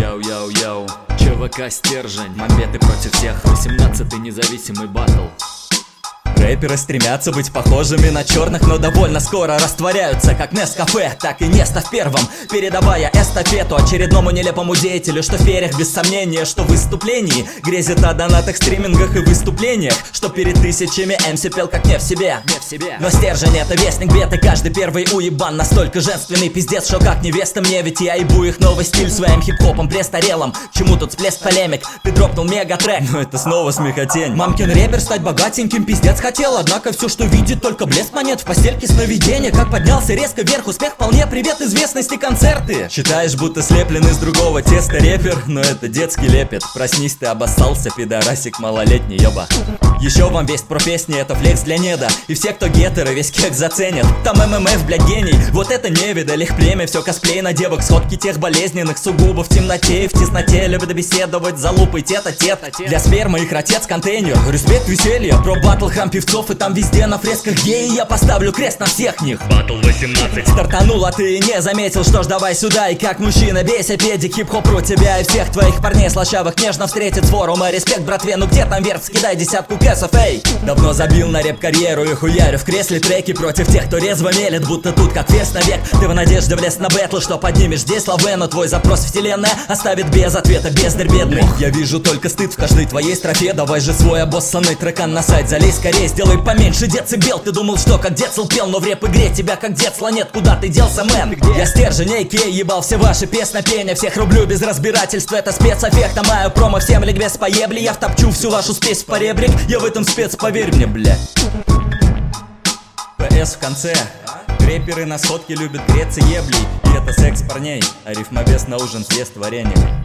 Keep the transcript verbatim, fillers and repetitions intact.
Йоу-йоу-йоу, ЧВК стержень, мамбеты против всех, восемнадцатый независимый батл. Рэперы стремятся быть похожими на черных, но довольно скоро растворяются, как Нескафе, так и Неста в первом, передавая эстафету очередному нелепому деятелю, что в перьях без сомнения, что в выступлении грезит о донатах, стримингах и выступлениях, что перед тысячами эм си пел как не в себе. Не в себе. Но стержень — это вестник бед, и каждый первый уебан настолько женственный пиздец, что как невеста мне, ведь я ебу их новый стиль своим хип-хопом престарелым. Чему тут всплеск полемик? Ты дропнул мегатрек, но это снова смехотень. Мамкин рэпер стать богатеньким пиздец хотел, однако все, что видит, только блеск монет в постельке сновидения. Как поднялся резко вверх успех, вполне привет известности концерты. Считаешь, будто слеплен из другого теста рэпер, но это детский лепет. Проснись, ты обоссался, пидорасик малолетний, ёба. Еще вам весть про песни, это флекс для неда. И все, кто гетеры, весь кек заценят. Там эм эм эф, блядь, гений, вот это не видали их племя. Все косплей на девок, сходки тех болезненных, сугубо в темноте и в тесноте. Любят беседовать, залупой тет-а-тет. Для спермы их отец контейнер, респект, веселье. Про батл, храм певцов, и там везде на фресках геи. Я поставлю крест на всех них. Батл восемнадцать. Стартанул, а ты не заметил, что ж, давай сюда. И как мужчина, бейся, педик, хип-хоп про тебя и всех твоих парней слащавых нежно встретит с форума. Респект, братве, ну где там верх, скидай десятку кэсов, эй. Давно забил на рэп-карьеру и хуярю в кресле треки против тех, кто резво мелет, будто тут как фест навек. Ты в надежде влез на бэтлы, что поднимешь здесь лаве, но твой запрос вселенная оставит без ответа, бездарь бедный. Я вижу только стыд в каждой твоей строфе. Давай же свой обоссанный трекан на сайт залезь скорее, сделай поменьше децибел. Ты думал, что как Децл пел, но в рэп-игре тебя как Децла нет. Куда ты делся, мэн? Я стержень, эй кей, ебал все ваши песнопения. Всех рублю без разбирательства, это спецэффект. А мою промо всем ликбез поебли. Я втопчу всю вашу спесь в поребрик. Я в этом спец, поверь мне, бля. пэ эс в конце. Рэперы на сходке любят греться еблей. И это секс парней, а рифмобес на ужин съест варенье.